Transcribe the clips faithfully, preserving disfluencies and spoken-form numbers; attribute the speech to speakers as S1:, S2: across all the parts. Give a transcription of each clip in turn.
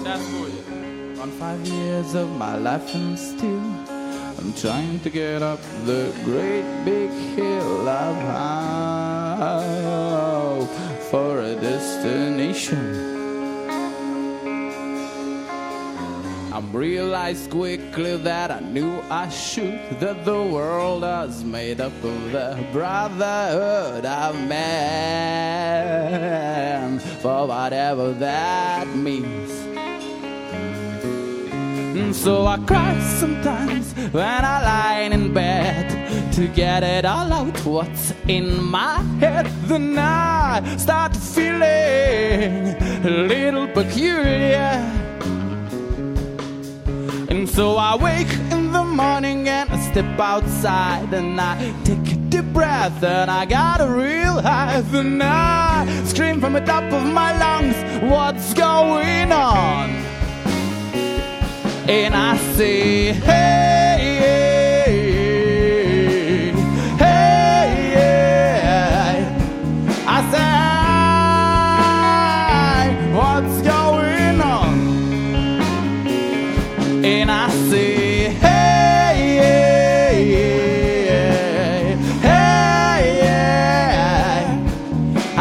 S1: On five years of my life and still I'm trying to get up the great big hill of hope for a destination. I realized quickly that I knew I should, that the world is made up of the brotherhood of man, for whatever that means. And so I cry sometimes when I lie in bed to get it all out what's in my head. Then I start feeling a little peculiar. And so I wake in the morning and I step outside and I take a deep breath and I got a real high. Then I scream from the top of my lungs, what's going on? And I say, hey, hey, hey, hey. I say, what's going on? And I say, hey, hey, hey, hey. I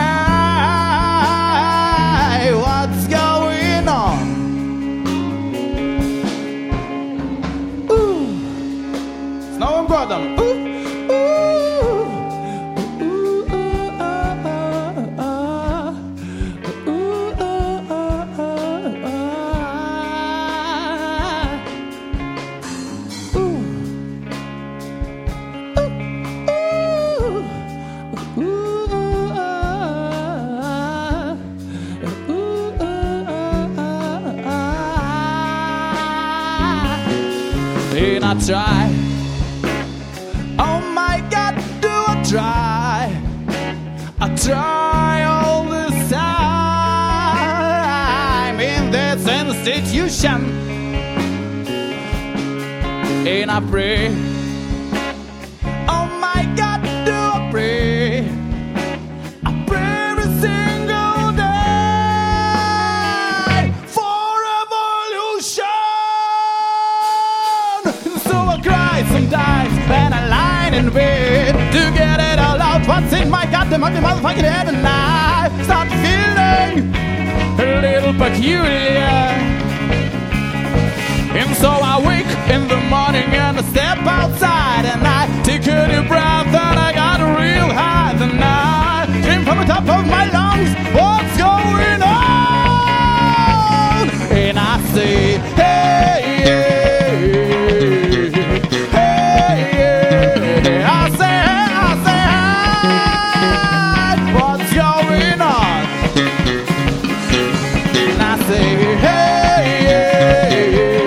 S1: say, what's going on? Ooh, snow and bottom. Ooh, ooh, ooh, uh, uh, uh, ooh, uh, uh, uh, uh. Ooh, ooh, ooh, uh, ooh, uh, uh, and I try. Oh my God, do I try? I try all this time in this institution, and I pray. Oh my God, do I pray? I pray every single day for evolution. So I cry sometimes and I lie in bed to get it all out what's in my goddamn ugly motherfucking head. And I start feeling a little peculiar. And so I wake in the morning and I step outside and I take a deep breath and I got a real high. Then I scream from the top of my lungs, what's going on? And I say, hey, hey, hey, hey. I say, I say, hey, what's going on? And I say, hey, hey,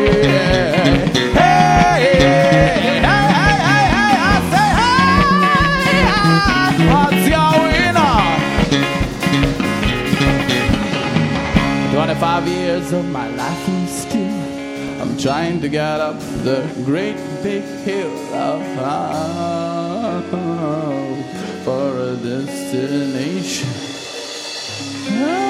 S1: hey, hey, hey, hey, I say, hey, what's going on? Twenty-five years of my life and still I'm trying to get up the great big hill of hope for a destination.